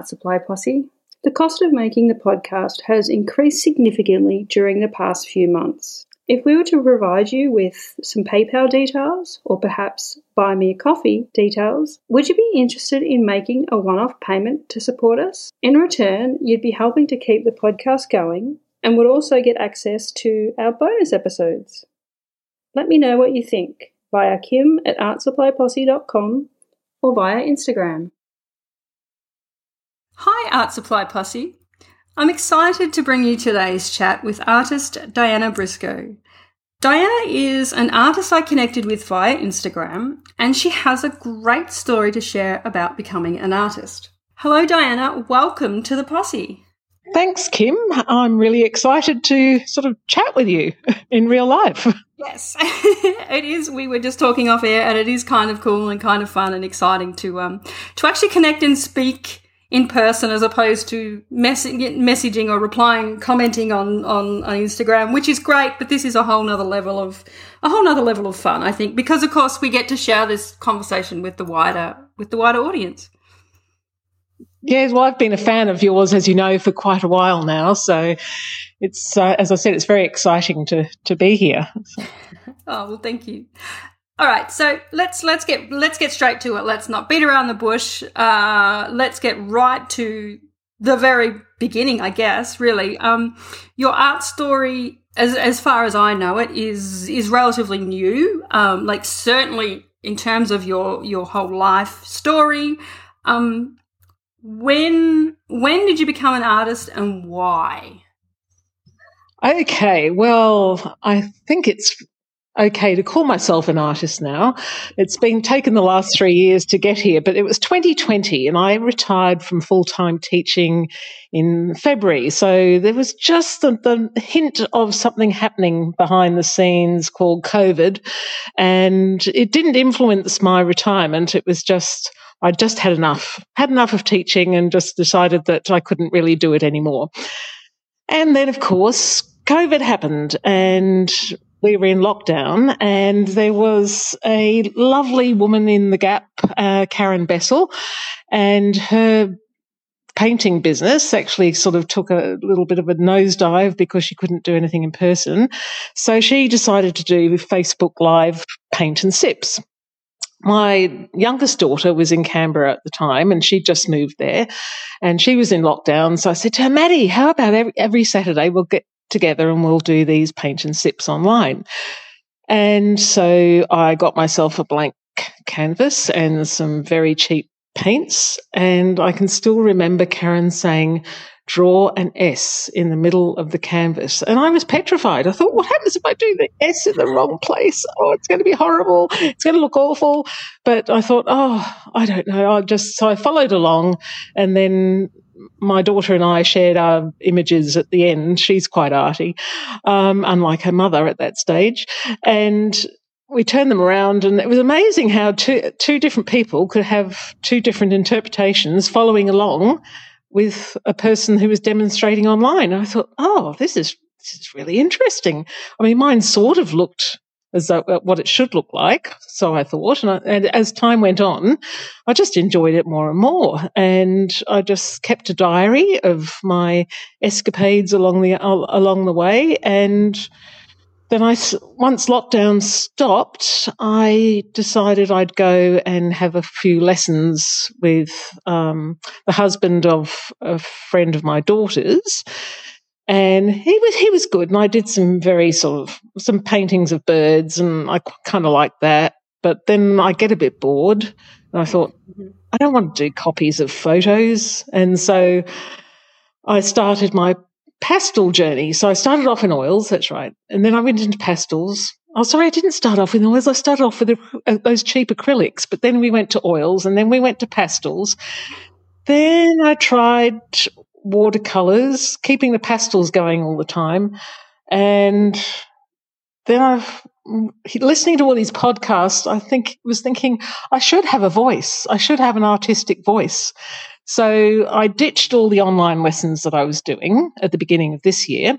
Supply Posse. The cost of making the podcast has increased significantly during the past few months. If we were to provide you with some PayPal details or perhaps buy me a coffee details, would you be interested in making a one-off payment to support us? In return, you'd be helping to keep the podcast going and would also get access to our bonus episodes. Let me know what you think via kim@artsupplyposse.com or via Instagram. Hi Art Supply Posse. I'm excited to bring you today's chat with artist Diana Briscoe. Diana is an artist I connected with via Instagram, and she has a great story to share about becoming an artist. Hello Diana, welcome to the Posse. Thanks, Kim. I'm really excited to sort of chat with you in real life. Yes, it is. We were just talking off air, and it is kind of cool and kind of fun and exciting to actually connect and speak in person as opposed to messaging or commenting on Instagram, which is great. But this is a whole nother level of fun, I think, because of course we get to share this conversation with the wider audience. Yes, well, I've been a fan of yours, as you know, for quite a while now. So it's, as I said, it's very exciting to be here. Oh, well, thank you. All right, so let's get straight to it. Let's not beat around the bush. Let's get right to the very beginning, I guess. Really, your art story, as far as I know it, is relatively new. Like certainly in terms of your whole life story. When did you become an artist and why? Okay, well, I think it's okay to call myself an artist now. It's been taken the last 3 years to get here, but it was 2020 and I retired from full-time teaching in February. So there was just the hint of something happening behind the scenes called COVID, and it didn't influence my retirement. It was just I just had enough of teaching and just decided that I couldn't really do it anymore. And then, of course, COVID happened and we were in lockdown, and there was a lovely woman in the Gap, Karen Bessel, and her painting business actually sort of took a little bit of a nosedive because she couldn't do anything in person. So she decided to do Facebook Live Paint and Sips. My youngest daughter was in Canberra at the time and she'd just moved there and she was in lockdown. So I said to her, Maddie, how about every Saturday we'll get together and we'll do these paint and sips online. And so I got myself a blank canvas and some very cheap paints. And I can still remember Karen saying, draw an S in the middle of the canvas. And I was petrified. I thought, what happens if I do the S in the wrong place? Oh, it's going to be horrible. It's going to look awful. But I thought, I don't know. So I followed along, and then my daughter and I shared our images at the end. She's quite arty, unlike her mother at that stage. And we turned them around, and it was amazing how two different people could have two different interpretations following along with a person who was demonstrating online. And I thought, this is really interesting. I mean, mine sort of looked as though what it should look like, so I thought. And as time went on, I just enjoyed it more and more. And I just kept a diary of my escapades along the way. And then once lockdown stopped, I decided I'd go and have a few lessons with the husband of a friend of my daughter's. And he was good. And I did some paintings of birds, and I kind of liked that. But then I get a bit bored, and I thought, I don't want to do copies of photos. And so I started my pastel journey. So I started off in oils, that's right. And then I went into pastels. Oh, sorry, I didn't start off with oils. I started off with those cheap acrylics, but then we went to oils, and then we went to pastels. Then I tried watercolours, keeping the pastels going all the time. And then listening to all these podcasts, I was thinking I should have a voice. I should have an artistic voice. So I ditched all the online lessons that I was doing at the beginning of this year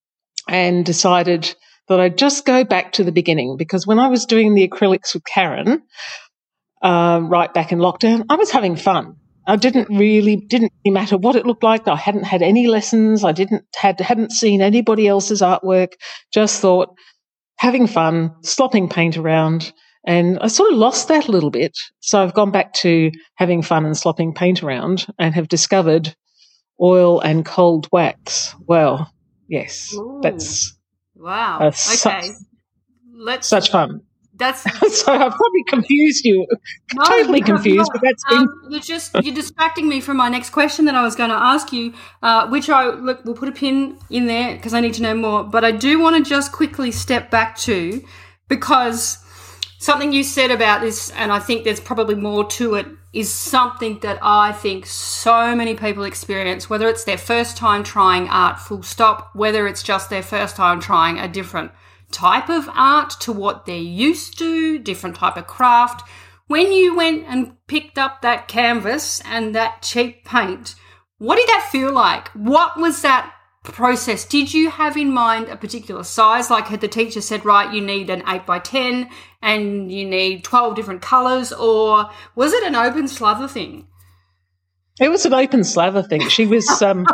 and decided that I'd just go back to the beginning, because when I was doing the acrylics with Karen, right back in lockdown, I was having fun. I didn't really matter what it looked like. I hadn't had any lessons. I hadn't seen anybody else's artwork. Just thought having fun, slopping paint around, and I sort of lost that a little bit. So I've gone back to having fun and slopping paint around, and have discovered oil and cold wax. Well, yes, Ooh. that's wow. Okay, such fun. That's so I've probably confused you, totally confused. But that's been you're distracting me from my next question that I was going to ask you, which we'll put a pin in there because I need to know more. But I do want to just quickly step back to, because something you said about this, and I think there's probably more to it, is something that I think so many people experience, whether it's their first time trying art, full stop, whether it's just their first time trying a different type of art to what they're used to, different type of craft. When you went and picked up that canvas and that cheap paint, what did that feel like? What was that process? Did you have in mind a particular size? Like, had the teacher said, right, you need an 8x10 and you need 12 different colours, or was it an open slather thing? It was an open slather thing. She was,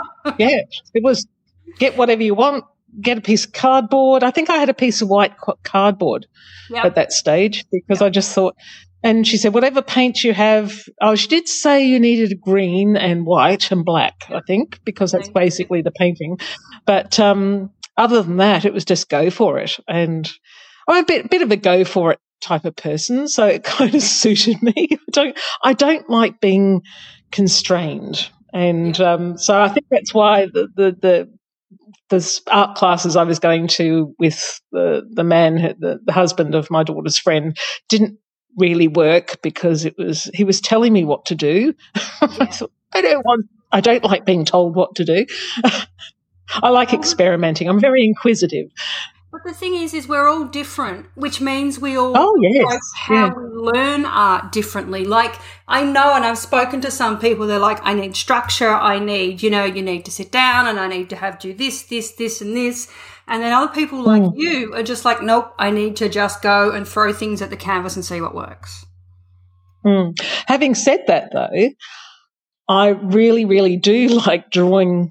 it was get whatever you want. Get a piece of cardboard. I think I had a piece of white cardboard at that stage because I just thought, and she said, whatever paint you have. Oh, she did say you needed green and white and black, I think, because that's basically the painting. But other than that, it was just go for it. And I'm a bit of a go for it type of person, so it kind of suited me. I don't like being constrained. And so I think that's why the art classes I was going to with the man, the husband of my daughter's friend, didn't really work because he was telling me what to do. I thought, I don't like being told what to do. I like experimenting. I'm very inquisitive. But the thing is we're all different, which means we all we learn art differently. Like, I know, and I've spoken to some people, they're like, I need structure, I need, you need to sit down and I need to do this, and this. And then other people like you are just like, nope, I need to just go and throw things at the canvas and see what works. Having said that, though, I really, really do like drawing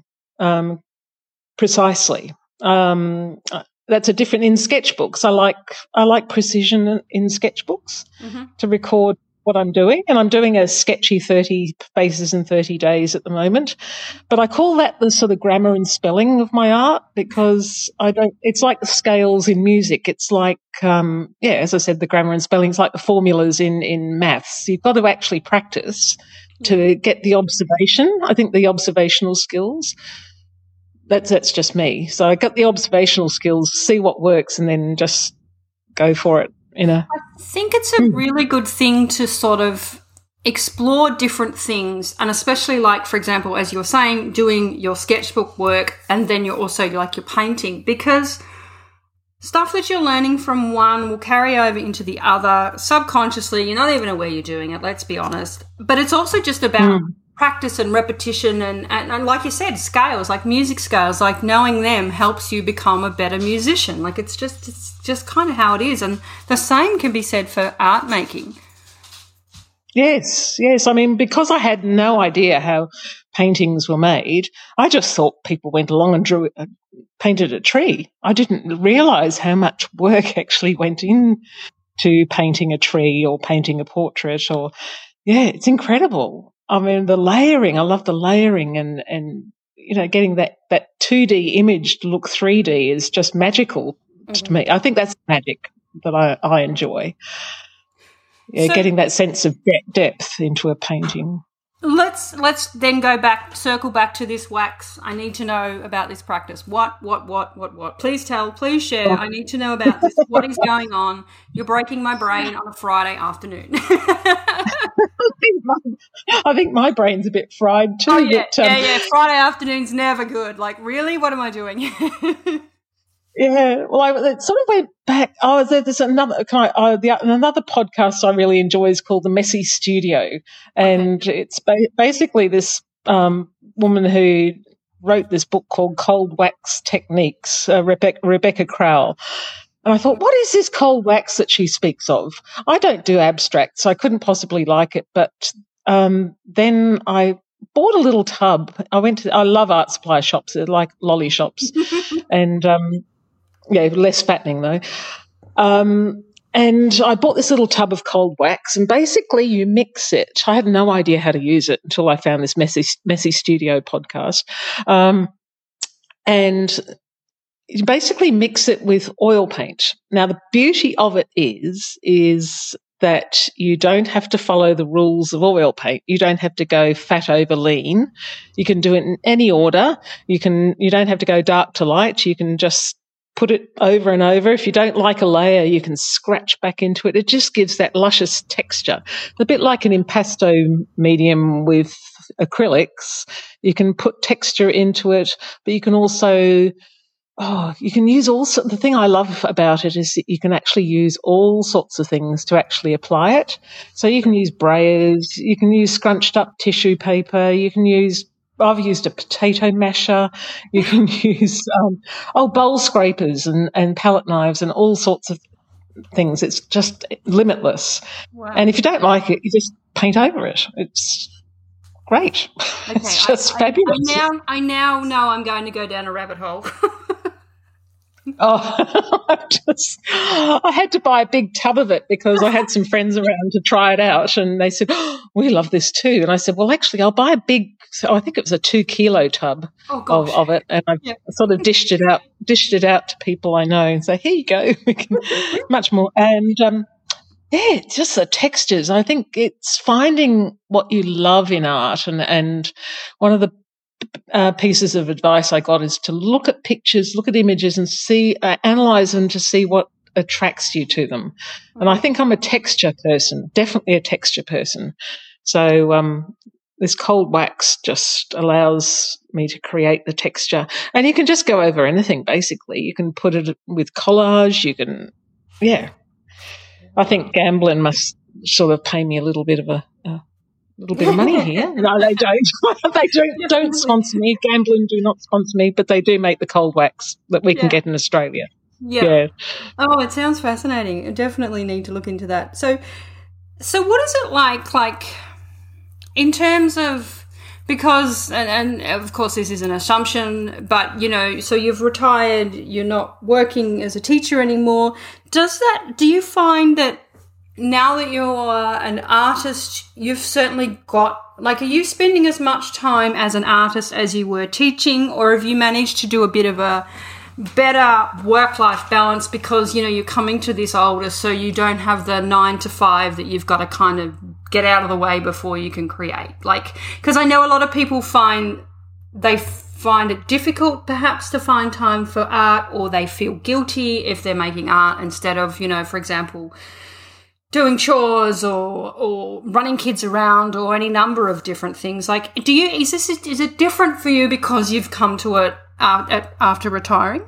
precisely. That's a different in sketchbooks. I like precision in sketchbooks to record what I'm doing, and I'm doing a sketchy 30 faces in 30 days at the moment. But I call that the sort of grammar and spelling of my art because it's like the scales in music. It's like, as I said, the grammar and spelling is like the formulas in maths. You've got to actually practice to get the observation. I think the observational skills. That's just me. So I got the observational skills, see what works, and then just go for it. I think it's a really good thing to sort of explore different things, and especially, like, for example, as you were saying, doing your sketchbook work, and then you're also like your painting, because stuff that you're learning from one will carry over into the other subconsciously. You're not even aware you're doing it, let's be honest. But it's also just about practice and repetition and like you said, scales, like music scales, like knowing them helps you become a better musician. Like it's just kind of how it is. And the same can be said for art making. Yes. I mean, because I had no idea how paintings were made, I just thought people went along and painted a tree. I didn't realise how much work actually went into painting a tree or painting a portrait it's incredible. I mean, the layering, I love the layering and getting that 2D image to look 3D is just magical to me. I think that's magic that I enjoy. Yeah, so, getting that sense of depth into a painting. Let's then circle back to this wax. I need to know about this practice. What? Please share. I need to know about this. What is going on? You're breaking my brain on a Friday afternoon. I think my brain's a bit fried too. Oh, yeah. Friday afternoon's never good. Like, really? What am I doing? Yeah, well, it sort of went back. There's another another podcast I really enjoy is called The Messy Studio, and it's basically this woman who wrote this book called Cold Wax Techniques, Rebecca Crowell. And I thought, what is this cold wax that she speaks of? I don't do abstracts, so I couldn't possibly like it, but then I bought a little tub. I love art supply shops. They're like lolly shops. And, less fattening though. And I bought this little tub of cold wax, and basically you mix it. I had no idea how to use it until I found this Messy Studio podcast. And you basically mix it with oil paint. Now, the beauty of it is that you don't have to follow the rules of oil paint. You don't have to go fat over lean. You can do it in any order. You don't have to go dark to light. You can just put it over and over. If you don't like a layer, you can scratch back into it. It just gives that luscious texture. A bit like an impasto medium with acrylics. You can put texture into it, but you can also you can use the thing I love about it is that you can actually use all sorts of things to actually apply it. So you can use brayers, you can use scrunched up tissue paper, I've used a potato masher, you can use bowl scrapers and palette knives and all sorts of things. It's just limitless. Wow. And if you don't like it, you just paint over it. It's great. Okay, it's just fabulous. I now know I'm going to go down a rabbit hole. I had to buy a big tub of it because I had some friends around to try it out, and they said, we love this too. And I said, well, actually, I'll buy I think it was a 2-kilo tub of it, and I sort of dished it out to people I know and say, here you go, much more. And just the textures. I think it's finding what you love in art, and one of the pieces of advice I got is to look at pictures, look at images and analyze them to see what attracts you to them. And I think I'm a texture person, definitely a texture person. So this cold wax just allows me to create the texture. And you can just go over anything, basically. You can put it with collage. I think Gamblin must sort of pay me a little bit of money here. No, they don't. They don't sponsor me. Gamblin do not sponsor me, but they do make the cold wax that we can get in Australia. Yeah. Oh, it sounds fascinating. I definitely need to look into that. So what is it like in terms of, because, and of course this is an assumption, but, so you've retired, you're not working as a teacher anymore. Do you find that now that you're an artist, you've certainly got, are you spending as much time as an artist as you were teaching, or have you managed to do a bit of a better work-life balance because, you're coming to this older, so you don't have the 9 to 5 that you've got to kind of get out of the way before you can create? Because I know a lot of people find it difficult perhaps to find time for art, or they feel guilty if they're making art instead of, for example, doing chores or running kids around or any number of different things. Is it different for you because you've come to it after retiring?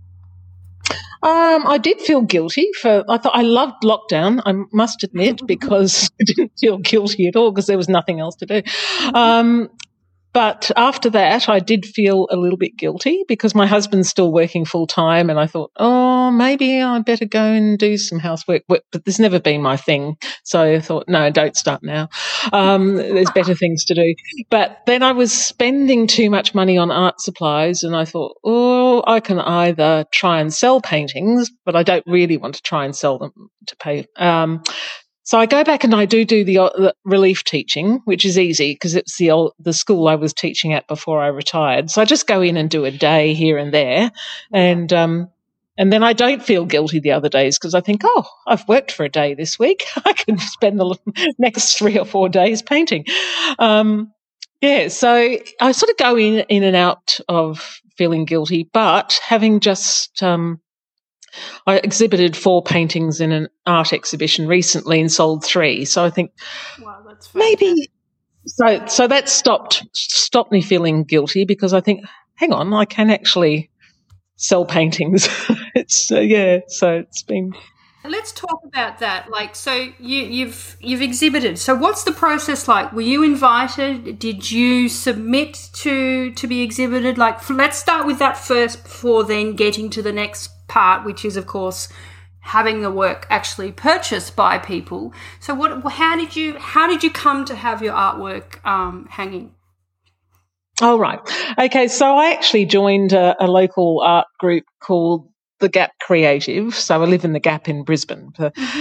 I did feel guilty I loved lockdown, I must admit, because I didn't feel guilty at all because there was nothing else to do. But after that, I did feel a little bit guilty because my husband's still working full time, and I thought, maybe I better go and do some housework. But there's never been my thing. So I thought, no, don't start now. There's better things to do. But then I was spending too much money on art supplies, and I thought, I can either try and sell paintings, but I don't really want to try and sell them to pay. So I go back and I do the relief teaching, which is easy because it's the school I was teaching at before I retired. So I just go in and do a day here and there, and then I don't feel guilty the other days because I think, I've worked for a day this week. I can spend the next 3 or 4 days painting. So I sort of go in and out of feeling guilty, but having just I exhibited 4 paintings in an art exhibition recently and sold 3. So I think maybe so that stopped me feeling guilty because I think, hang on, I can actually sell paintings. So it's been. Let's talk about that. So you've exhibited. So what's the process like? Were you invited? Did you submit to be exhibited? Let's start with that first before then getting to the next part, which is, of course, having the work actually purchased by people. So how did you come to have your artwork hanging? Oh, right. Okay, so I actually joined a local art group called the Gap Creative. So I live in the Gap in Brisbane.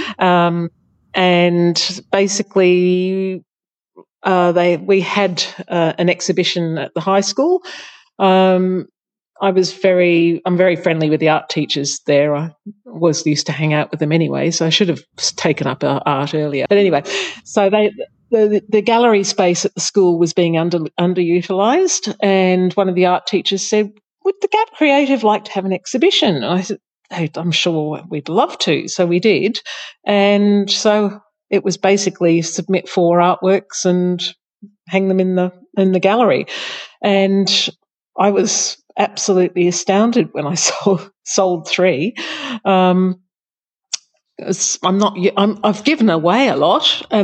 And basically we had an exhibition at the high school. I'm very friendly with the art teachers there. I was used to hang out with them anyway, so I should have taken up art earlier. But anyway, so the gallery space at the school was being underutilised, and one of the art teachers said, "Would the Gap Creative like to have an exhibition?" I said, "Hey, I'm sure we'd love to." So we did, and so it was basically submit 4 artworks and hang them in the gallery, and I was absolutely astounded when I sold 3. I've given away a lot, and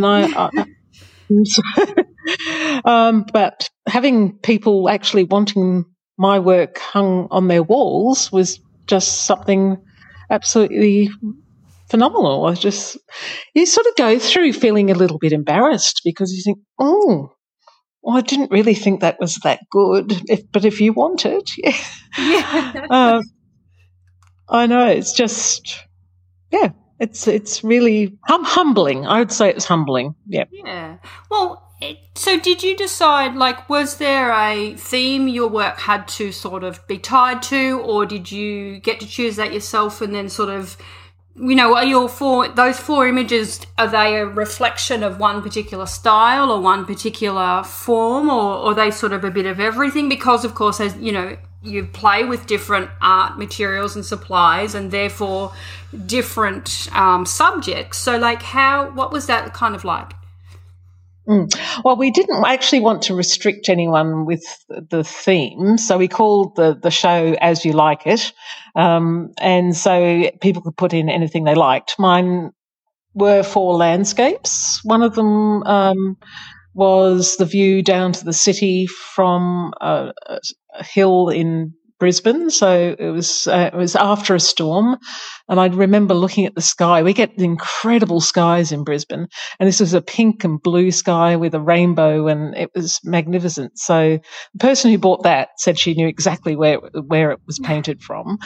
but having people actually wanting my work hung on their walls was just something absolutely phenomenal. You sort of go through feeling a little bit embarrassed because you think, oh, well, I didn't really think that was that good, but if you want it, yeah. I know, it's just, yeah, it's really humbling. I would say it's humbling, yeah. Yeah. Well, so did you decide, like, was there a theme your work had to sort of be tied to, or did you get to choose that yourself and then sort of, are those 4 images, are they a reflection of one particular style or one particular form, or are they sort of a bit of everything? Because, of course, as you know, you play with different art materials and supplies and therefore different subjects. So, like, what was that kind of like? Well, we didn't actually want to restrict anyone with the theme, so we called the show As You Like It, and so people could put in anything they liked. Mine were 4 landscapes. One of them was the view down to the city from a hill in Brisbane. So it was after a storm, and I remember looking at the sky. We get incredible skies in Brisbane, and this was a pink and blue sky with a rainbow, and it was magnificent. So the person who bought that said she knew exactly where it was painted from.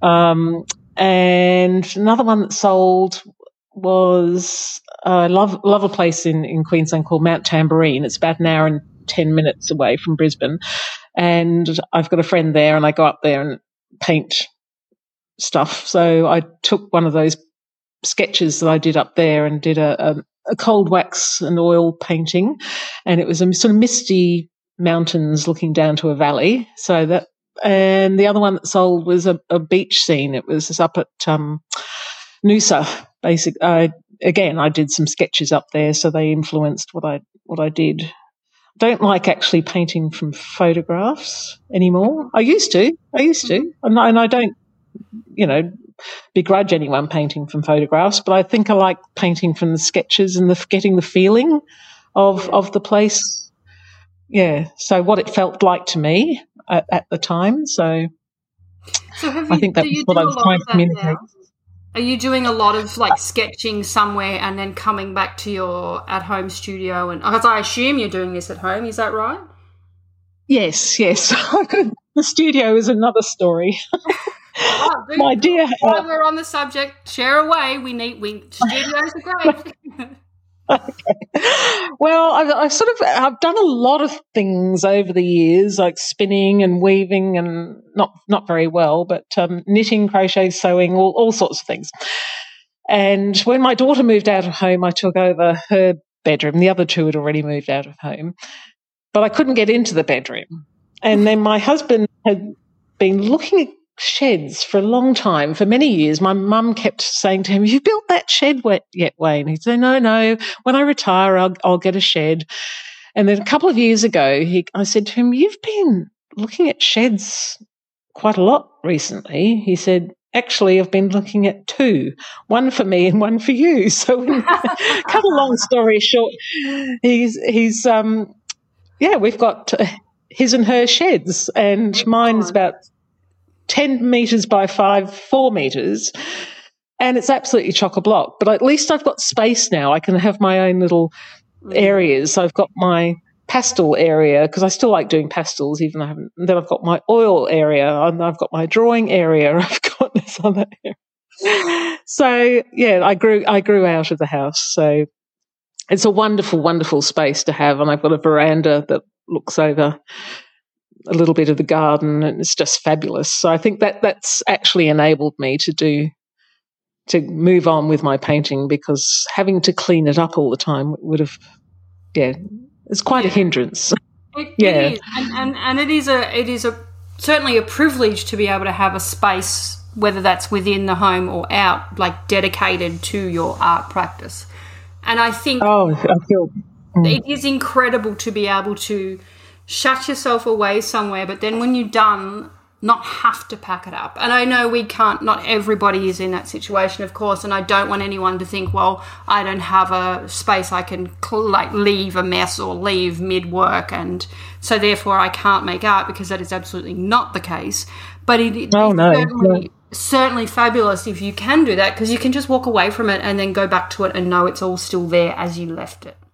And another one that sold was I love a place in Queensland called Mount Tamborine. It's about an hour and 10 minutes away from Brisbane, and I've got a friend there, and I go up there and paint stuff. So I took one of those sketches that I did up there and did a cold wax and oil painting, and it was a sort of misty mountains looking down to a valley. So that, and the other one that sold was a beach scene. It was up at Noosa. Again, I did some sketches up there, so they influenced what I did. Don't like actually painting from photographs anymore. I used to, and I don't, begrudge anyone painting from photographs, but I think I like painting from the sketches and getting the feeling of the place. Yeah, so what it felt like to me at the time. So I think that was what I was trying to communicate. Now? Are you doing a lot of like sketching somewhere and then coming back to your at-home studio? And because I assume you're doing this at home, is that right? Yes. The studio is another story. Oh, my dear. While we're on the subject, share away. Studios are great. Okay. Well, I've done a lot of things over the years, like spinning and weaving, and not very well, but knitting, crochet, sewing, all sorts of things. And when my daughter moved out of home, I took over her bedroom. The other 2 had already moved out of home, but I couldn't get into the bedroom. And then my husband had been looking at sheds for a long time, for many years. My mum kept saying to him, "Have you built that shed yet, Wayne?" He'd say, No. When I retire, I'll get a shed. And then a couple of years ago, I said to him, "You've been looking at sheds quite a lot recently." He said, "Actually, I've been looking at 2, one for me and one for you." So, cut a long story short, we've got his and her sheds, and mine's about 10 metres by 4 metres. and it's absolutely chock-a-block. But at least I've got space now. I can have my own little areas. I've got my pastel area because I still like doing pastels, even though I haven't. And then I've got my oil area, and I've got my drawing area. I've got this other area. So yeah, I grew out of the house. So it's a wonderful, wonderful space to have, and I've got a veranda that looks over a little bit of the garden, and it's just fabulous. So I think that's actually enabled me to move on with my painting, because having to clean it up all the time would have, it's quite a hindrance. It is, and it is certainly a privilege to be able to have a space, whether that's within the home or out, like dedicated to your art practice. And I think it is incredible to be able to shut yourself away somewhere, but then when you're done, not have to pack it up. And I know not everybody is in that situation, of course, and I don't want anyone to think, well, I don't have a space I can leave a mess or leave mid-work, and so therefore I can't make art, because that is absolutely not the case. But it's certainly fabulous if you can do that, because you can just walk away from it and then go back to it and know it's all still there as you left it.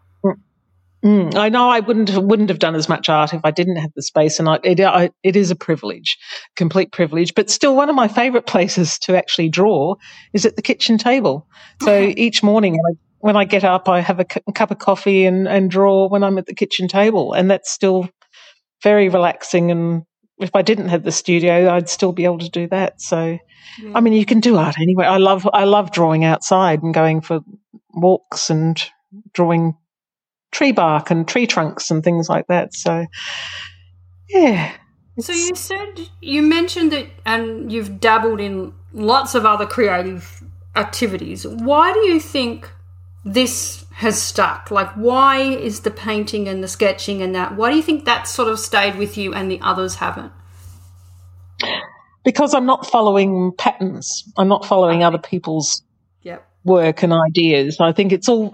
I know I wouldn't have done as much art if I didn't have the space, and it is a privilege, complete privilege. But still, one of my favourite places to actually draw is at the kitchen table. So each morning when I get up, I have a cup of coffee and draw when I'm at the kitchen table, and that's still very relaxing. And if I didn't have the studio, I'd still be able to do that. So, I mean, you can do art anywhere. I love drawing outside and going for walks and drawing tree bark and tree trunks and things like that. So, yeah. So you mentioned that, and you've dabbled in lots of other creative activities. Why do you think this has stuck? Like, why is the painting and the sketching and that, why do you think that sort of stayed with you and the others haven't? Because I'm not following patterns. I'm not following other people's work and ideas. I think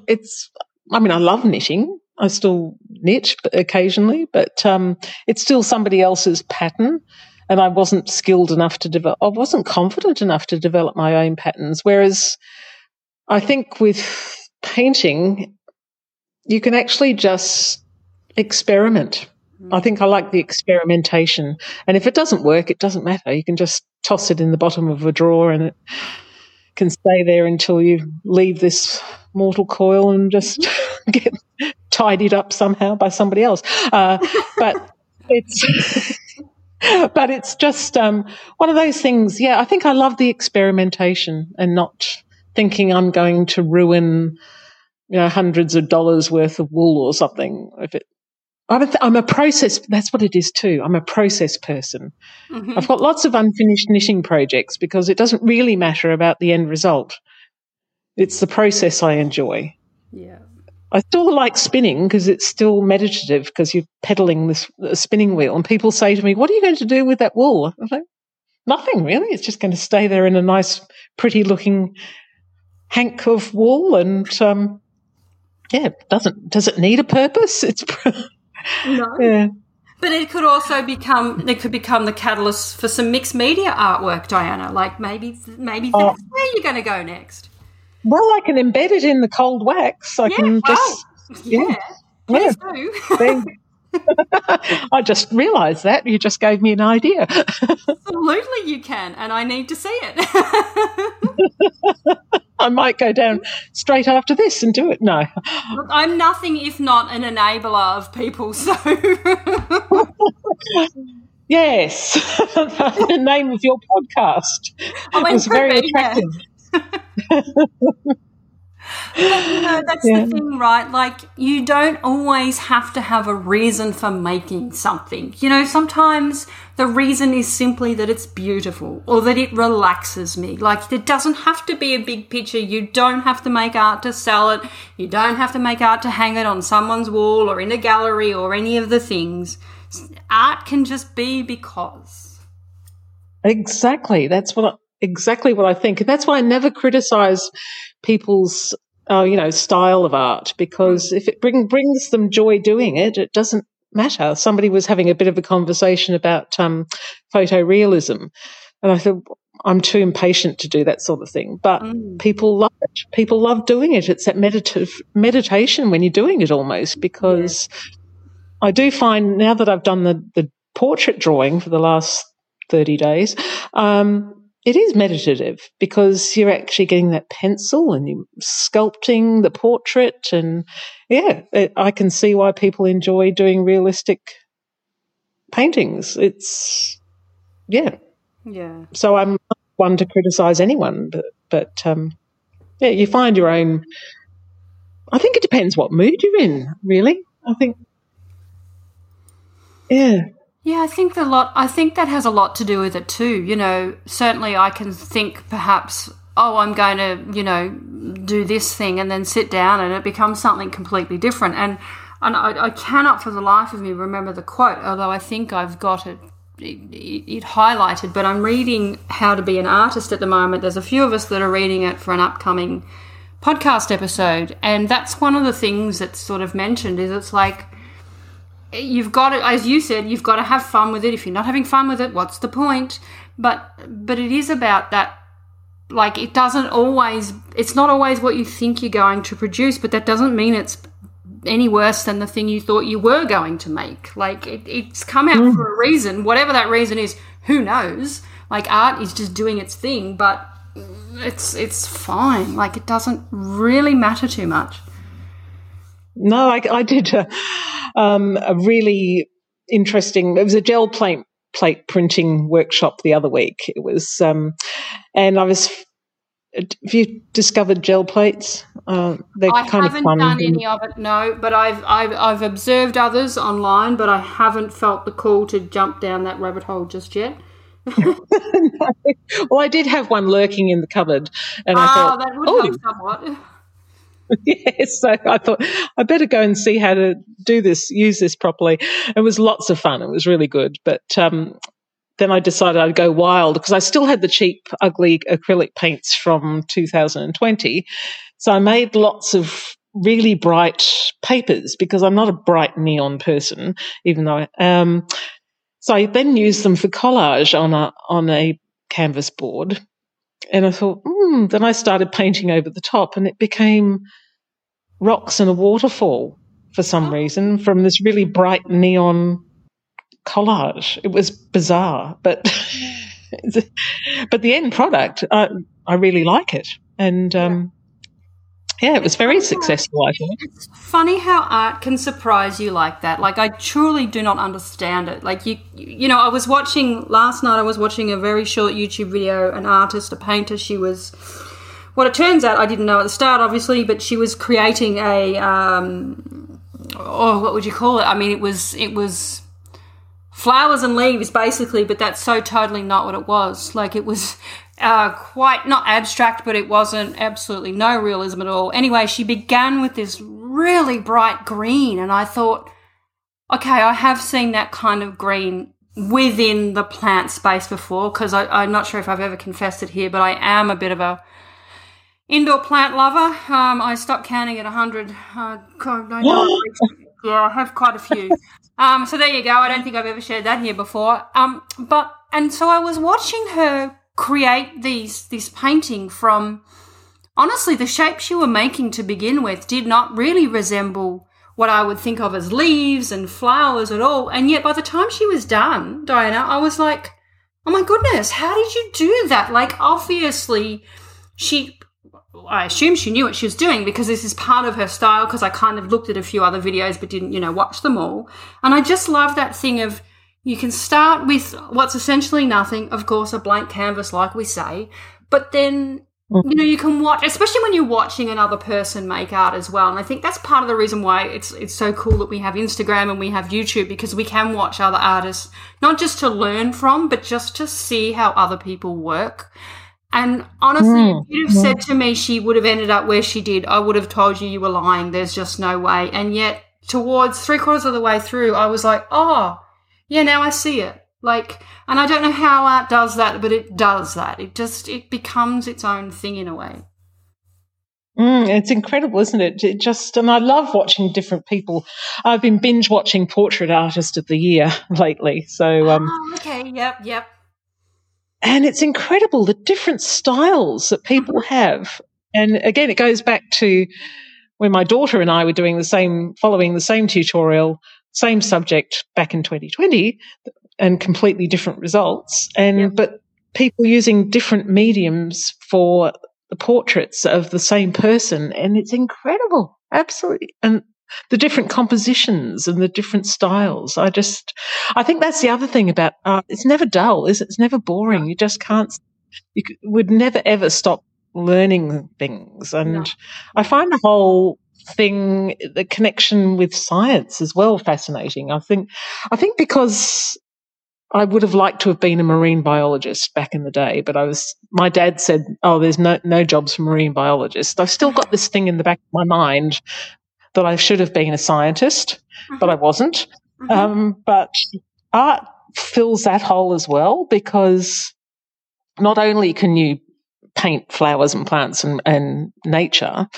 I love knitting. I still knit occasionally, but it's still somebody else's pattern, and I wasn't skilled enough to develop. I wasn't confident enough to develop my own patterns. Whereas I think with painting, you can actually just experiment. I think I like the experimentation, and if it doesn't work, it doesn't matter. You can just toss it in the bottom of a drawer, and it can stay there until you leave this mortal coil and just get tidied up somehow by somebody else. But it's just one of those things. Yeah, I think I love the experimentation and not thinking I'm going to ruin, hundreds of dollars worth of wool or something. I'm a process. That's what it is too. I'm a process person. Mm-hmm. I've got lots of unfinished knitting projects because it doesn't really matter about the end result. It's the process I enjoy. Yeah. I still like spinning because it's still meditative, because you're pedaling this spinning wheel, and people say to me, "What are you going to do with that wool?" I'm like, "Nothing really. It's just going to stay there in a nice, pretty-looking hank of wool." And does it need a purpose? No. Yeah. But it could also become the catalyst for some mixed media artwork, Diana. Like maybe that's where you're going to go next. Well, I can embed it in the cold wax. I can just please do. I just realised that. You just gave me an idea. Absolutely you can, and I need to see it. I might go down straight after this and do it. No. Look, I'm nothing if not an enabler of people, so... Yes. The name of your podcast was very attractive. But, that's the thing, right? Like, you don't always have to have a reason for making something. Sometimes the reason is simply that it's beautiful or that it relaxes me. Like, it doesn't have to be a big picture. You don't have to make art to sell it. You don't have to make art to hang it on someone's wall or in a gallery or any of the things. Art can just be because. Exactly. That's exactly what I think. And that's why I never criticise people's style of art, because if it brings them joy doing it, it doesn't matter. Somebody was having a bit of a conversation about photorealism, and I thought, I'm too impatient to do that sort of thing. But people love it. People love doing it. It's that meditation when you're doing it almost, because I do find now that I've done the portrait drawing for the last 30 days, it is meditative because you're actually getting that pencil and you're sculpting the portrait. And, I can see why people enjoy doing realistic paintings. It's, yeah. So I'm not one to criticise anyone, but you find your own. I think it depends what mood you're in, really. I think, Yeah, I think that has a lot to do with it too. You know, certainly I can think perhaps, I'm going to, do this thing, and then sit down and it becomes something completely different. And I cannot for the life of me remember the quote, although I think I've got it highlighted, but I'm reading How to Be an Artist at the moment. There's a few of us that are reading it for an upcoming podcast episode, and that's one of the things that's sort of mentioned is it's like, you've got to, as you said, you've got to have fun with it. If you're not having fun with it, what's the point? But it is about that, like, it's not always what you think you're going to produce, but that doesn't mean it's any worse than the thing you thought you were going to make. Like, it's come out for a reason. Whatever that reason is, who knows? Like, art is just doing its thing, but it's fine. Like, it doesn't really matter too much. No, I did a really interesting. It was a gel plate printing workshop the other week. It was, and I was. Have you discovered gel plates? I haven't done any of it, no. But I've observed others online, but I haven't felt the call to jump down that rabbit hole just yet. No. Well, I did have one lurking in the cupboard, and I thought that would help somewhat. Yes, so I thought I better go and see how to use this properly. It was lots of fun. It was really good. But then I decided I'd go wild because I still had the cheap, ugly acrylic paints from 2020. So I made lots of really bright papers because I'm not a bright neon person, even though so I then used them for collage on a canvas board. And I thought, then I started painting over the top, and it became rocks and a waterfall for some reason from this really bright neon collage. It was bizarre, but the end product, I really like it. And it was very successful, I think. It's funny how art can surprise you like that. Like, I truly do not understand it. Like, you know, last night I was watching a very short YouTube video, an artist, a painter. She was, what it turns out, I didn't know at the start, obviously, but she was creating a, what would you call it? I mean, it was flowers and leaves, basically, but that's so totally not what it was. Like, it was quite not abstract, but it wasn't absolutely no realism at all. Anyway, she began with this really bright green, and I thought, okay, I have seen that kind of green within the plant space before, because I'm not sure if I've ever confessed it here, but I am a bit of a indoor plant lover. I stopped counting at 100. Yeah, I have quite a few. So there you go. I don't think I've ever shared that here before. And so I was watching her create this painting from, honestly, the shape she were making to begin with did not really resemble what I would think of as leaves and flowers at all. And yet by the time she was done, Diana, I was like, oh my goodness, how did you do that? Like, obviously I assume she knew what she was doing because this is part of her style, because I kind of looked at a few other videos but didn't, watch them all. And I just love that thing of, you can start with what's essentially nothing, of course, a blank canvas, like we say, but then, you can watch, especially when you're watching another person make art as well. And I think that's part of the reason why it's so cool that we have Instagram and we have YouTube, because we can watch other artists, not just to learn from, but just to see how other people work. And honestly, if you'd have said to me she would have ended up where she did, I would have told you were lying. There's just no way. And yet, towards 3/4 of the way through, I was like, oh, yeah, now I see it. Like, and I don't know how art does that, but it does that. It becomes its own thing in a way. It's incredible, isn't it? And I love watching different people. I've been binge watching Portrait Artist of the Year lately. So, okay, yep. And it's incredible the different styles that people have. And again, it goes back to when my daughter and I were following the same tutorial, same subject back in 2020, and completely different results. But people using different mediums for the portraits of the same person, and it's incredible, absolutely. And the different compositions and the different styles. I think that's the other thing about art. It's never dull, is it? It's never boring. You just can't. Would never ever stop learning things, and I find the whole thing, the connection with science as well, fascinating. I think because I would have liked to have been a marine biologist back in the day, but my dad said, "Oh, there's no jobs for marine biologists." I've still got this thing in the back of my mind that I should have been a scientist, but I wasn't. But art fills that hole as well, because not only can you paint flowers and plants and nature,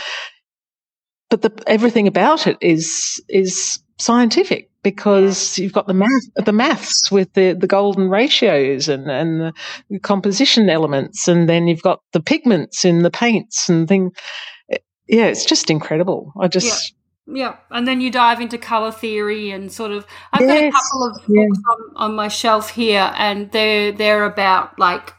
but everything about it is scientific, because you've got the maths with the golden ratios and the composition elements, and then you've got the pigments in the paints and things. Yeah, it's just incredible. Yeah, and then you dive into colour theory and sort of. I've got a couple of books on my shelf here, and they're about like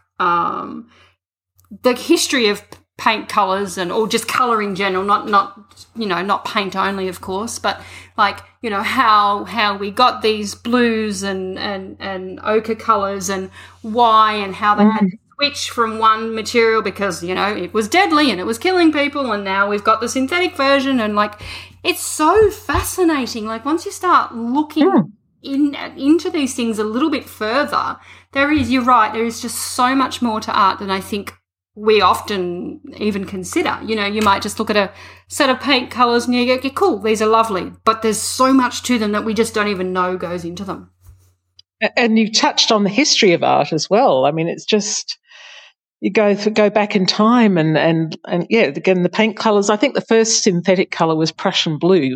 the history of paint colours or just colour in general, not paint only, of course, but like, how we got these blues and ochre colours and why, and how they had to switch from one material because, it was deadly and it was killing people, and now we've got the synthetic version, and like, it's so fascinating. Like, once you start looking into these things a little bit further, you're right, there is just so much more to art than I think we often even consider. You might just look at a set of paint colours and you go, okay, cool, these are lovely, but there's so much to them that we just don't even know goes into them. And you touched on the history of art as well. I mean, it's just, you go back in time and again, the paint colours. I think the first synthetic colour was Prussian blue.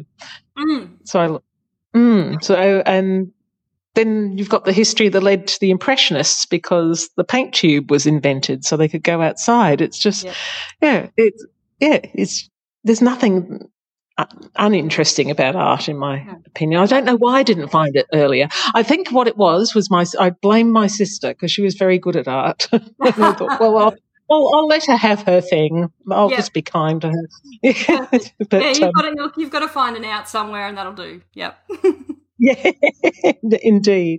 And then you've got the history that led to the Impressionists, because the paint tube was invented so they could go outside. It's just, there's nothing uninteresting about art, in my opinion. I don't know why I didn't find it earlier. I think what it was I blamed my sister because she was very good at art. And I thought, well, I'll let her have her thing. I'll just be kind to her. But, you've got to find an out somewhere, and that'll do. Yep. Yeah, indeed.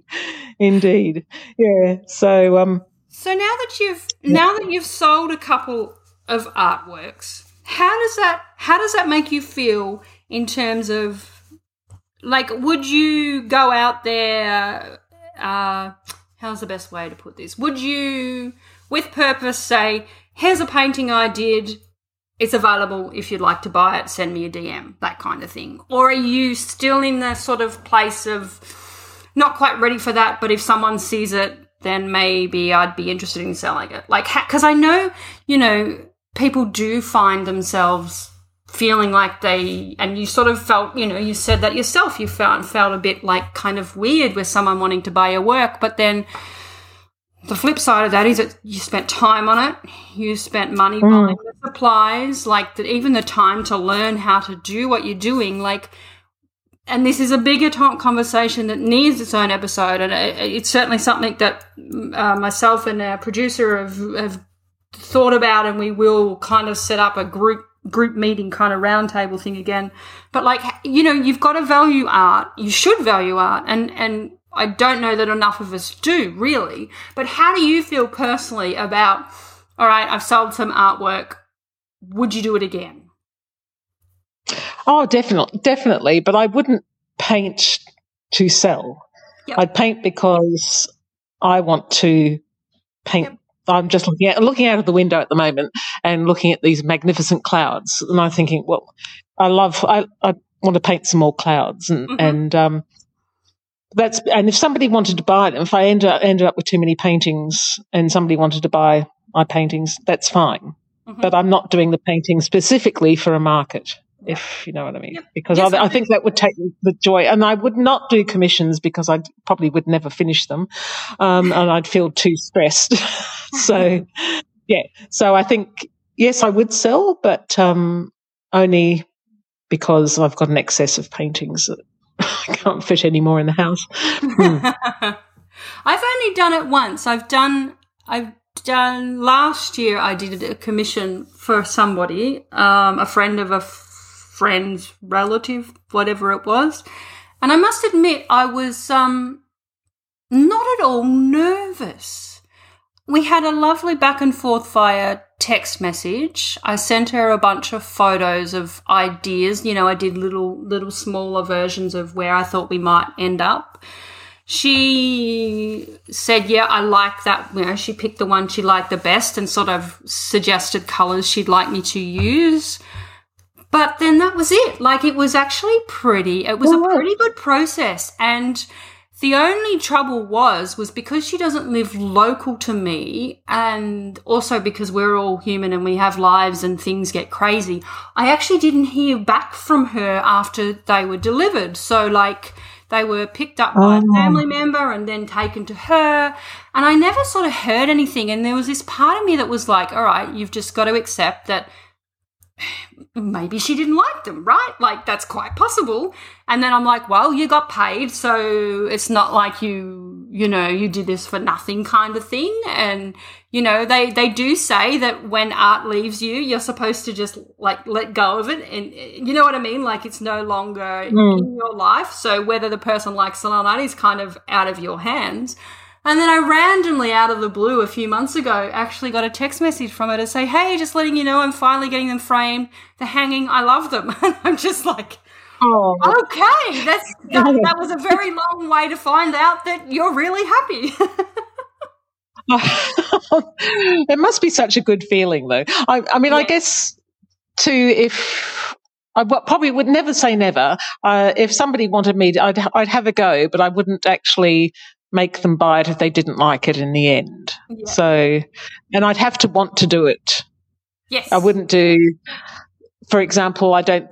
Yeah. So now that you've sold a couple of artworks, how does that make you feel in terms of, like, would you go out there, how's the best way to put this? Would you, with purpose, say, here's a painting I did, it's available if you'd like to buy it, send me a DM, that kind of thing? Or are you still in the sort of place of not quite ready for that, but if someone sees it, then maybe I'd be interested in selling it? Like, because I know, people do find themselves feeling like and you sort of felt, you said that yourself, you felt a bit like kind of weird with someone wanting to buy your work, but then the flip side of that is that you spent time on it, you spent money buying the supplies, like even the time to learn how to do what you're doing, like, and this is a bigger conversation that needs its own episode, and it's certainly something that myself and our producer have thought about, and we will kind of set up a group meeting kind of roundtable thing again. But like, you've got to value art. You should value art, and I don't know that enough of us do, really. But how do you feel personally about, all right, I've sold some artwork, would you do it again? Oh, definitely. But I wouldn't paint to sell. Yep. I'd paint because I want to paint. Yep. I'm just looking out of the window at the moment and looking at these magnificent clouds, and I'm thinking, well, I want to paint some more clouds, and and if somebody wanted to buy them, if I ended up with too many paintings and somebody wanted to buy my paintings, that's fine. But I'm not doing the painting specifically for a market. if you know what I mean. Yep. Because Yes, I think that would take the joy. And I would not do commissions because I probably would never finish them, and I'd feel too stressed. So, yeah. So I think, yes, I would sell, but only because I've got an excess of paintings that I can't fit any more in the house. I've only done it once. I've done last year. I did a commission for somebody, a friend of a friend's relative, whatever it was, and I must admit I was not at all nervous. We had a lovely back and forth via text message. I sent her a bunch of photos of ideas. You know, I did little smaller versions of where I thought we might end up. She said, yeah, I like that. You know, she picked the one she liked the best and sort of suggested colours she'd like me to use. But then that was it. Like, it was actually pretty. It was a pretty good process. And the only trouble was because she doesn't live local to me, and also because we're all human and we have lives and things get crazy, I actually didn't hear back from her after they were delivered. So, like, they were picked up by a family member and then taken to her, and I never sort of heard anything. And there was this part of me that was like, all right, you've just got to accept that maybe she didn't like them, right? Like, that's quite possible. And then I'm like, well, you got paid, so it's not like you did this for nothing kind of thing. And, you know, they do say that when art leaves you, you're supposed to just, like, let go of it. And you know what I mean? Like, it's no longer in your life. So whether the person likes it or not is kind of out of your hands. And then I randomly, out of the blue, a few months ago, actually got a text message from her to say, hey, just letting you know I'm finally getting them framed. They're hanging. I love them. And I'm just like, okay, that was a very long way to find out that you're really happy. It must be such a good feeling, though. I mean, yeah. I guess, I probably would never say never. If somebody wanted me, I'd have a go, but I wouldn't actually make them buy it if they didn't like it in the end. Yeah. So, and I'd have to want to do it. Yes. I wouldn't do, for example, I don't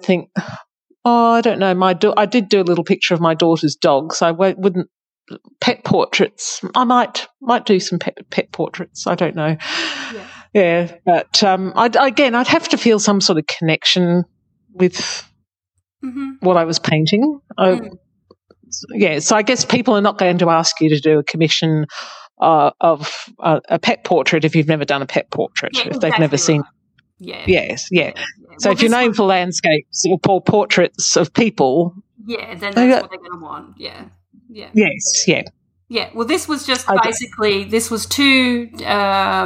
know. I did do a little picture of my daughter's dog, so I wouldn't, pet portraits. I might do some pet portraits. I don't know. Yeah. But I'd have to feel some sort of connection with what I was painting. Yeah, so I guess people are not going to ask you to do a commission of a pet portrait if you've never done a pet portrait, if they've never seen. Yeah. Yes, yeah. So if you're known for landscapes or portraits of people, then that's what they're going to want. Yeah. Yes, yeah. Yeah, well, this was just basically, this was two, I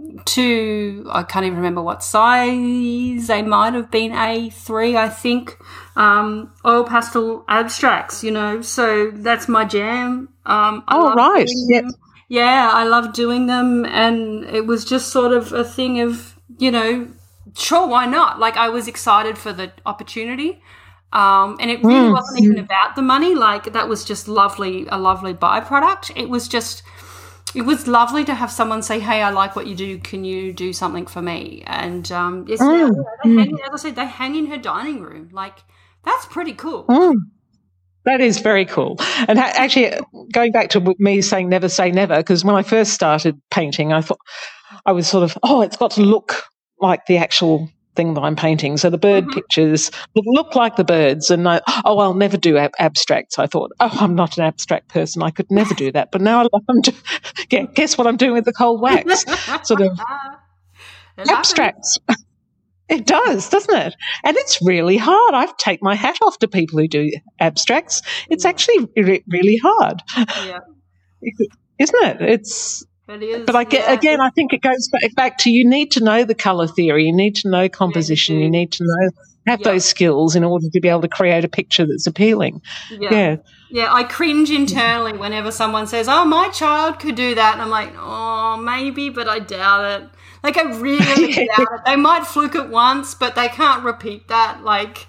can't even remember what size, they might have been A3, I think, oil pastel abstracts, you know, so that's my jam. Right, yep. Yeah, I love doing them, and it was just sort of a thing of, you know, sure, why not? Like, I was excited for the opportunity. And it really wasn't even about the money. Like, that was just a lovely byproduct. It was lovely to have someone say, hey, I like what you do. Can you do something for me? And, as I said, they hang in her dining room. Like, that's pretty cool. That is very cool. And actually, going back to me saying never say never, because when I first started painting, I thought I was sort of, it's got to look like the actual thing that I'm painting. So the bird pictures look like the birds, and I'll never do abstracts. I thought, I'm not an abstract person. I could never do that. But now guess what I'm doing with the cold wax? Sort of abstracts. It does, doesn't it? And it's really hard. I take my hat off to people who do abstracts. It's actually really hard. Yeah. Isn't it? It's... It is, but again, I think it goes back to, you need to know the colour theory, you need to know composition, you need to have those skills in order to be able to create a picture that's appealing. Yeah, I cringe internally whenever someone says, oh, my child could do that. And I'm like, oh, maybe, but I doubt it. Like, I really doubt it. They might fluke it once, but they can't repeat that. Like...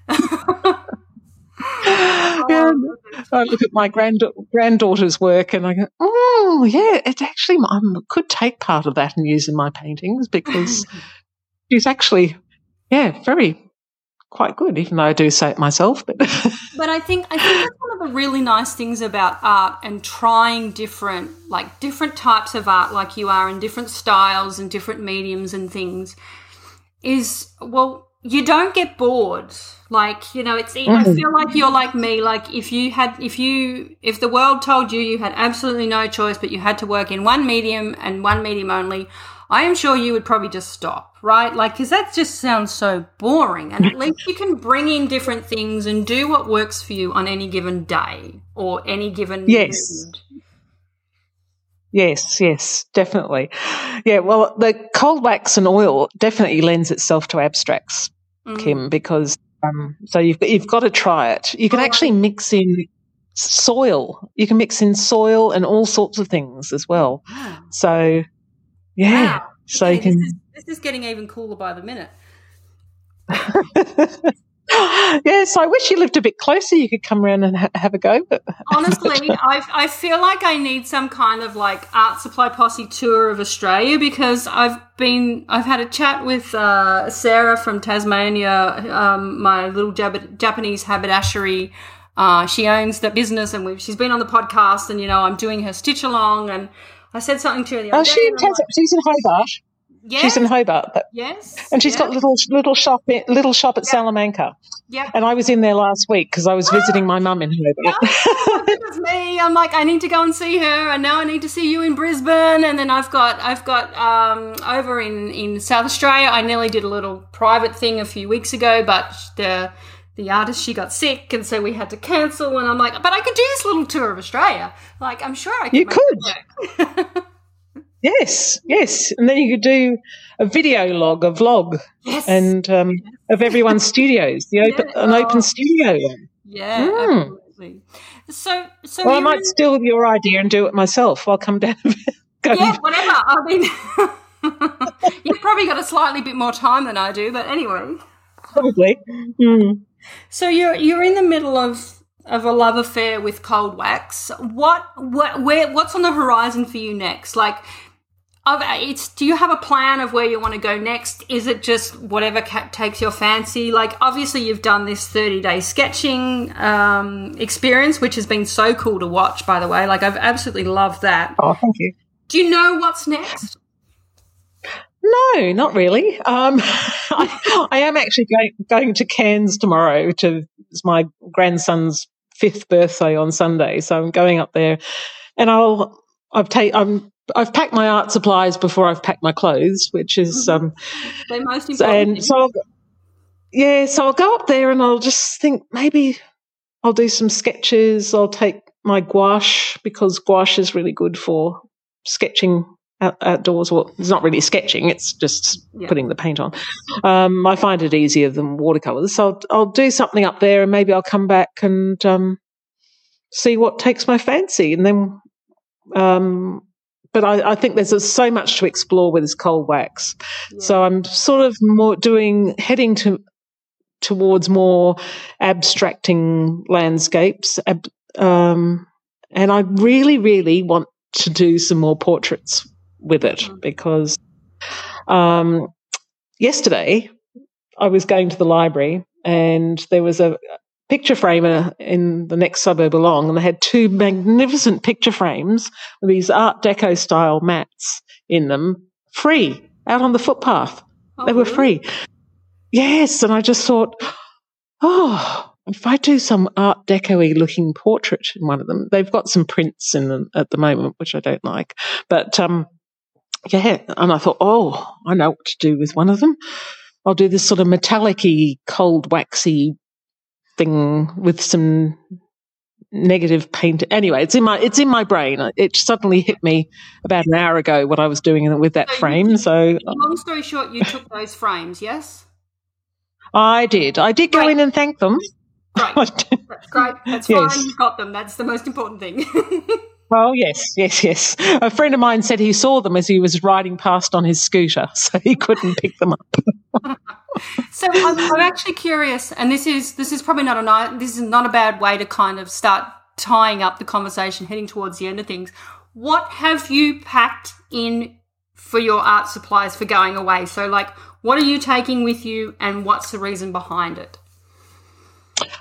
I look at my granddaughter's work and I go, it actually, I could take part of that and use in my paintings, because she's actually, very quite good, even though I do say it myself. But I think that's one of the really nice things about art and trying different types of art like you are, and different styles and different mediums and things is, well, you don't get bored. Like, you know, I feel like you're like me. Like if the world told you had absolutely no choice, but you had to work in one medium and one medium only, I am sure you would probably just stop, right? Like, because that just sounds so boring. And at least you can bring in different things and do what works for you on any given day or any given mood. Yes, definitely. Yeah, well, the cold wax and oil definitely lends itself to abstracts, Kim, because so you've got to try it. You can actually mix in soil. You can mix in soil and all sorts of things as well. Wow. So, yeah. Wow. So okay, you can. This is getting even cooler by the minute. Yes, I wish you lived a bit closer. You could come around and have a go. But honestly, I feel like I need some kind of like art supply posse tour of Australia, because I've had a chat with Sarah from Tasmania, my little Japanese haberdashery. She owns that business, and she's been on the podcast, and, you know, I'm doing her stitch along, and I said something to her the other day. She's in Hobart. Yes. She's in Hobart. Yes. And she's got little shop at Salamanca. Yeah. And I was in there last week because I was visiting my mum in Hobart. Oh, goodness me. I'm like, I need to go and see her, and now I need to see you in Brisbane. And then I've got over in South Australia, I nearly did a little private thing a few weeks ago, but the artist, she got sick, and so we had to cancel. And I'm like, but I could do this little tour of Australia. Like, I'm sure I could. You could. Yes. And then you could do a vlog, and of everyone's studios, an open studio one. Yeah, absolutely. So well, I might steal your idea and do it myself. I'll come down. Yeah, whatever. I mean, you've probably got a slightly bit more time than I do, but anyway. Probably. So you're in the middle of a love affair with cold wax. What's on the horizon for you next? Like, do you have a plan of where you want to go next? Is it just whatever takes your fancy? Like, obviously you've done this 30-day sketching experience, which has been so cool to watch, by the way. Like, I've absolutely loved that. Oh, thank you. Do you know what's next? No, not really. I am actually going to Cairns tomorrow. It's my grandson's 5th birthday on Sunday, so I'm going up there, and I've packed my art supplies before I've packed my clothes, which is the most important. And so I'll go up there and I'll just think maybe I'll do some sketches. I'll take my gouache, because gouache is really good for sketching outdoors. Well, it's not really sketching; it's just putting the paint on. I find it easier than watercolors, so I'll do something up there, and maybe I'll come back and see what takes my fancy, and then. But I think there's so much to explore with this cold wax. Yeah. So I'm sort of heading towards more abstracting landscapes. And I really, really want to do some more portraits with it, because yesterday I was going to the library, and there was a picture framer in the next suburb along, and they had 2 magnificent picture frames with these Art Deco style mats in them, free, out on the footpath. They were free. Yes, and I just thought, if I do some Art Deco-y looking portrait in one of them, they've got some prints in them at the moment, which I don't like. But, and I thought, I know what to do with one of them. I'll do this sort of metallic-y, cold, waxy thing with some negative paint. Anyway, it's in my brain. It suddenly hit me about an hour ago what I was doing with that frame. Long story short, you took those frames, yes? I did. I did go in and thank them. Great. That's great. That's fine. You got them. That's the most important thing. Well, yes. A friend of mine said he saw them as he was riding past on his scooter, so he couldn't pick them up. So I'm actually curious, and this is probably not a bad way to kind of start tying up the conversation, heading towards the end of things. What have you packed in for your art supplies for going away? So, like, what are you taking with you, and what's the reason behind it?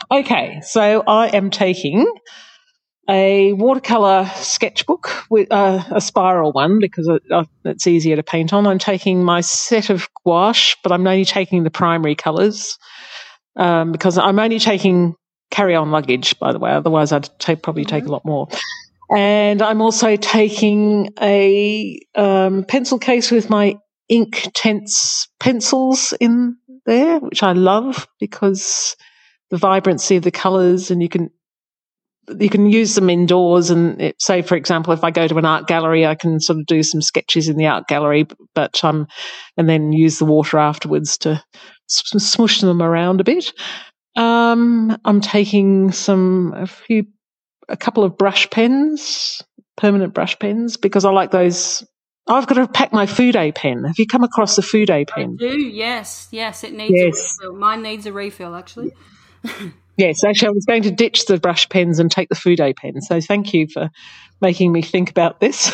Okay, so I am taking a watercolour sketchbook, with a spiral one because it's easier to paint on. I'm taking my set of gouache, but I'm only taking the primary colours because I'm only taking carry-on luggage, by the way. Otherwise, I'd probably take a lot more. And I'm also taking a pencil case with my Inktense pencils in there, which I love because the vibrancy of the colours, and you can use them indoors. And say, for example, if I go to an art gallery, I can sort of do some sketches in the art gallery, but and then use the water afterwards to smush them around a bit. I'm taking a couple of brush pens, permanent brush pens, because I like those. I've got to pack my Fude pen. Have you come across the Fude pen? I do, yes. It needs a refill. Mine needs a refill, actually. Yes, actually, I was going to ditch the brush pens and take the Fude pen. So thank you for making me think about this.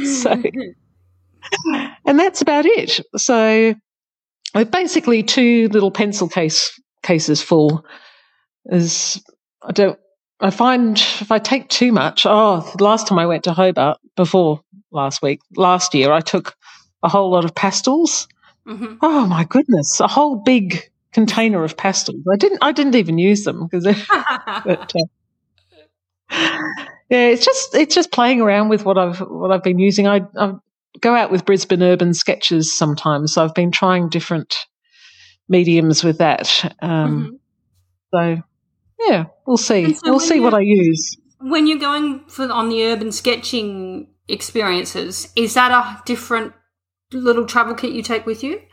And that's about it. So basically 2 little pencil cases full. I find if I take too much, the last time I went to Hobart last year, I took a whole lot of pastels. Mm-hmm. Oh my goodness, a whole big container of pastels. I didn't even use them because it's just playing around with what I've been using. I go out with Brisbane Urban Sketches sometimes, so I've been trying different mediums with that. So yeah, we'll see. We'll see what I use. When you're going on the urban sketching experiences, is that a different little travel kit you take with you?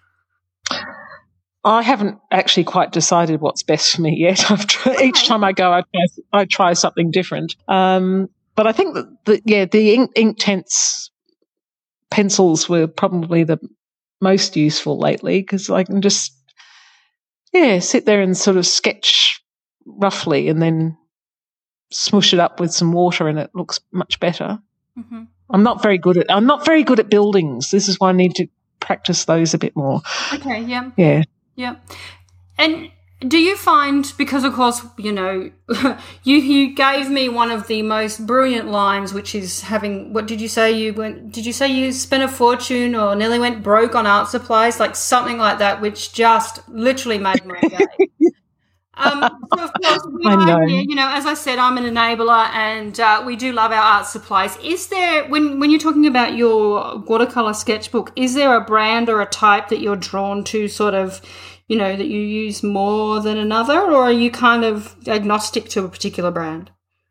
I haven't actually quite decided what's best for me yet. Each time I go, I try something different. But I think that the Inktense pencils were probably the most useful lately because I can just sit there and sort of sketch roughly and then smush it up with some water and it looks much better. Mm-hmm. I'm not very good at buildings. This is why I need to practice those a bit more. Okay, yeah. Yeah. Yeah. And do you find, because of course, you gave me one of the most brilliant lines, which is what did you say you spent a fortune or nearly went broke on art supplies, like something like that, which just literally made my day. So of course we are here, as I said, I'm an enabler and we do love our art supplies. Is there, when you're talking about your watercolour sketchbook, is there a brand or a type that you're drawn to sort of, that you use more than another, or are you kind of agnostic to a particular brand?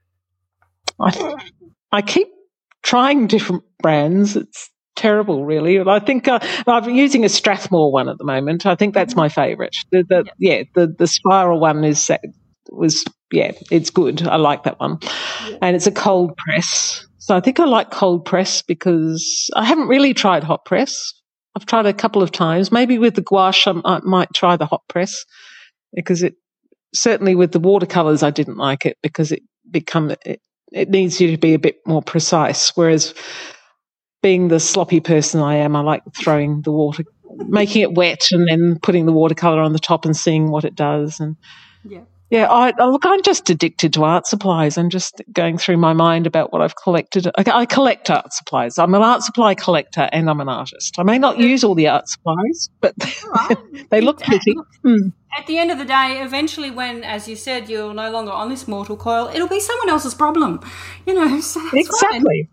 I keep trying different brands. It's terrible, really. I think I'm using a Strathmore one at the moment. I think that's my favourite. The spiral one it's good. I like that one, and it's a cold press. So I think I like cold press because I haven't really tried hot press. I've tried a couple of times. Maybe with the gouache, I might try the hot press because certainly with the watercolours I didn't like it because it needs you to be a bit more precise. Whereas being the sloppy person I am, I like throwing the water, making it wet and then putting the watercolour on the top and seeing what it does. And I'm just addicted to art supplies. I'm just going through my mind about what I've collected. I collect art supplies. I'm an art supply collector and I'm an artist. I may not use all the art supplies, but they look pretty. At the end of the day, eventually when, as you said, you're no longer on this mortal coil, it'll be someone else's problem, so that's exactly.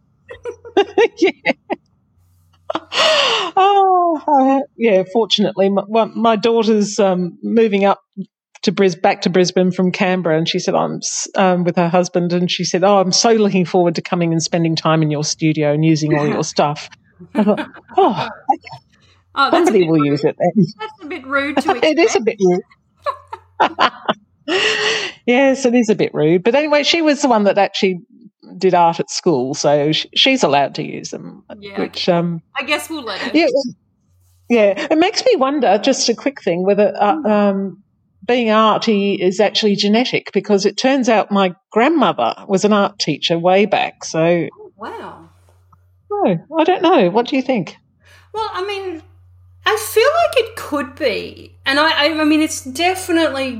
Fortunately, my daughter's moving up back to Brisbane from Canberra, and she said I'm with her husband, and she said, "Oh, I'm so looking forward to coming and spending time in your studio and using all your stuff." I thought, somebody will use it then. That's a bit rude to expect. It is a bit rude. Yes, it is a bit rude. But anyway, she was the one that actually did art at school, so she's allowed to use them. Yeah, which I guess we'll let her. Yeah. It makes me wonder, just a quick thing, whether being arty is actually genetic, because it turns out my grandmother was an art teacher way back. So, wow. No, I don't know. What do you think? Well, I mean, I feel like it could be. And I mean, it's definitely,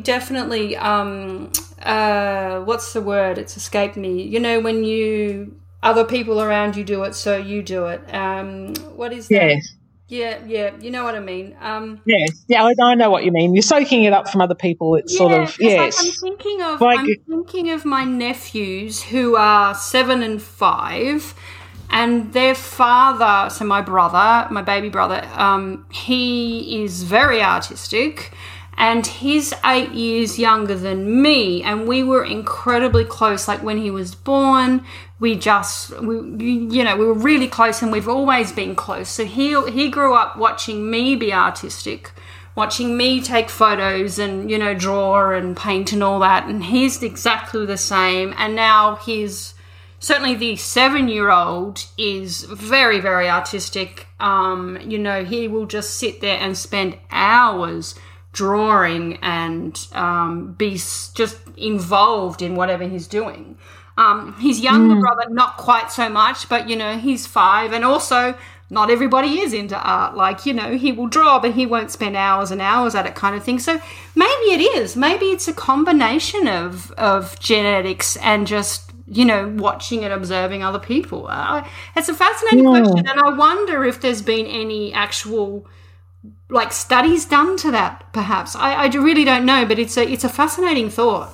what's the word? It's escaped me. You know, when other people around you do it, so you do it. What is that? Yes. Yeah, you know what I mean. Yes, yeah, I know what you mean. You're soaking it up from other people. It's sort of, yes. I'm thinking of my nephews who are 7 and 5, and their father, so my baby brother, he is very artistic, and he's 8 years younger than me, and we were incredibly close. Like when he was born, we were really close, and we've always been close. So he grew up watching me be artistic, watching me take photos and, you know, draw and paint and all that, and he's exactly the same. And now certainly the 7-year-old is very, very artistic. You know, he will just sit there and spend hours drawing and be just involved in whatever he's doing. His younger brother, not quite so much, but, you know, he's 5, and also not everybody is into art. Like, you know, he will draw, but he won't spend hours and hours at it kind of thing. So maybe it is. Maybe it's a combination of genetics and just, you know, watching and observing other people. It's a fascinating question, and I wonder if there's been any actual, like, studies done to that, perhaps. I really don't know, but it's a fascinating thought.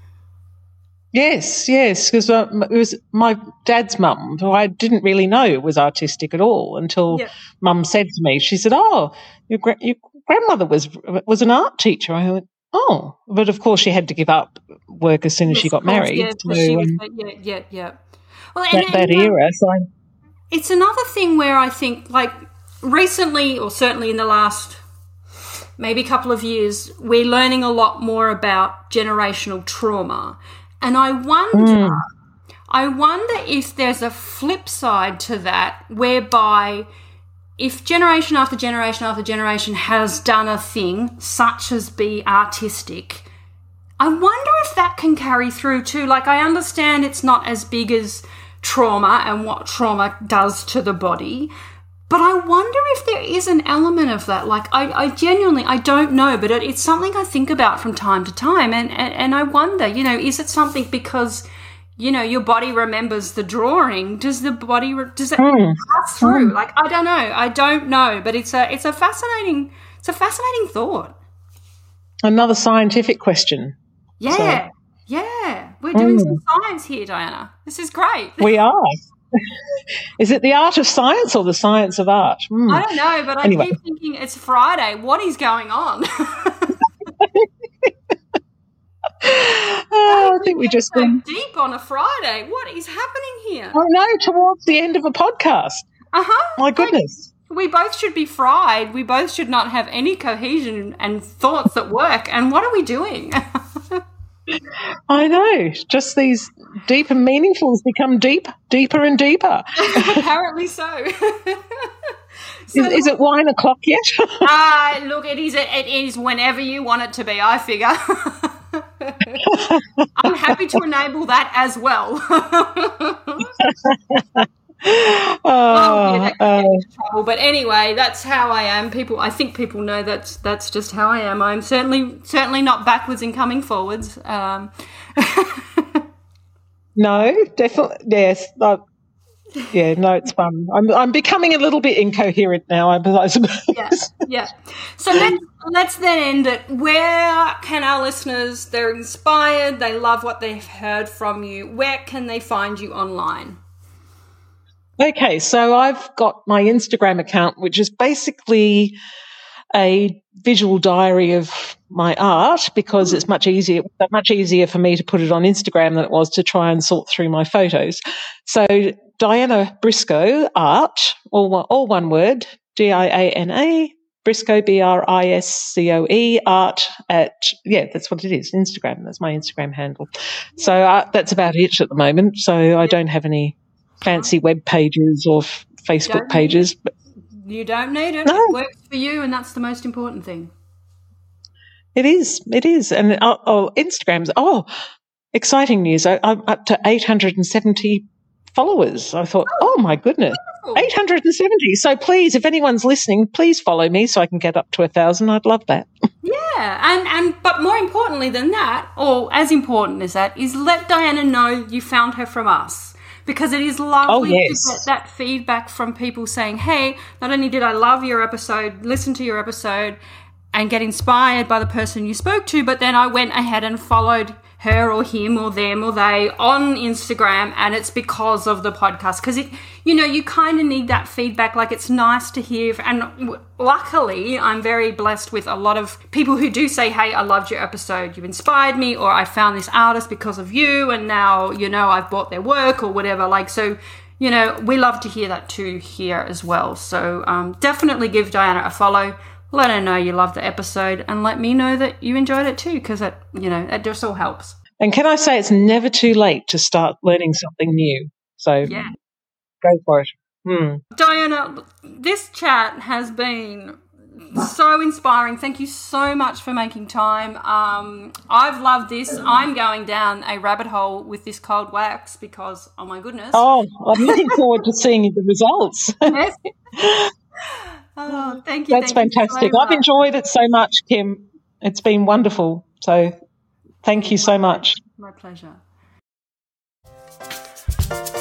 Yes, because it was my dad's mum, who I didn't really know was artistic at all until Mum said to me, she said, "Oh, your grandmother was an art teacher." I went, "Oh," but of course she had to give up work as soon as she got married. Yeah, so, she was, yeah. Well, that era. So it's another thing where I think, like, recently, or certainly in the last maybe couple of years, we're learning a lot more about generational trauma. And I wonder if there's a flip side to that, whereby if generation after generation after generation has done a thing, such as be artistic, I wonder if that can carry through too. Like, I understand it's not as big as trauma and what trauma does to the body, but I wonder if there is an element of that. Like, I genuinely, I don't know, but it's something I think about from time to time. And I wonder, you know, is it something because, you know, your body remembers the drawing? Does it pass through? Like, I don't know, but it's a fascinating thought. Another scientific question. Yeah. We're doing some science here, Diana. This is great. We are. Is it the art of science or the science of art? I don't know, but I keep thinking it's Friday. What is going on? I think we just went deep on a Friday. What is happening here? Oh no, towards the end of a podcast. My goodness. We both should be fried. We both should not have any cohesion and thoughts that work. And what are we doing? I know. Just these deep and meaningfuls become deeper and deeper. Apparently so. Is it wine o'clock yet? Look, it is whenever you want it to be, I figure. I'm happy to enable that as well. But anyway, that's how I am. I think people know that's just how I am. I'm certainly not backwards and coming forwards. No, definitely, yes. No, it's fun. I'm becoming a little bit incoherent now, I suppose. Yeah. So let's then end it. Where can our listeners? They're inspired. They love what they've heard from you. Where can they find you online? Okay, so I've got my Instagram account, which is basically a visual diary of my art, because it's much easier for me to put it on Instagram than it was to try and sort through my photos. So Diana Briscoe Art, all one word, Diana Briscoe, Briscoe Art that's what it is, Instagram. That's my Instagram handle. So that's about it at the moment. So I don't have any fancy web pages or Facebook pages. But you don't need it. No. It works for you, and that's the most important thing. It is. And Instagram's, exciting news. I'm up to 870 followers. I thought, oh my goodness. 870. So please, if anyone's listening, please follow me so I can get up to 1,000. I'd love that. Yeah, but more importantly than that, or as important as that, is let Diana know you found her from us. Because it is lovely to get that feedback from people saying, hey, not only did I love your episode, listen to your episode, and get inspired by the person you spoke to, but then I went ahead and followed her or him or them or they on Instagram, and it's because of the podcast. Because you kind of need that feedback. Like, it's nice to hear, and luckily I'm very blessed with a lot of people who do say, hey, I loved your episode, you inspired me, or I found this artist because of you, and now I've bought their work or whatever. Like, so we love to hear that too here as well. So definitely give Diana a follow. Let her know you loved the episode, and let me know that you enjoyed it too, because it just all helps. And can I say, it's never too late to start learning something new. So go for it. Diana, this chat has been so inspiring. Thank you so much for making time. I've loved this. I'm going down a rabbit hole with this cold wax because, oh my goodness. Oh, I'm looking forward to seeing the results. Yes. Oh, thank you. That's fantastic. I've enjoyed it so much, Kim. It's been wonderful. So thank you so much. My pleasure.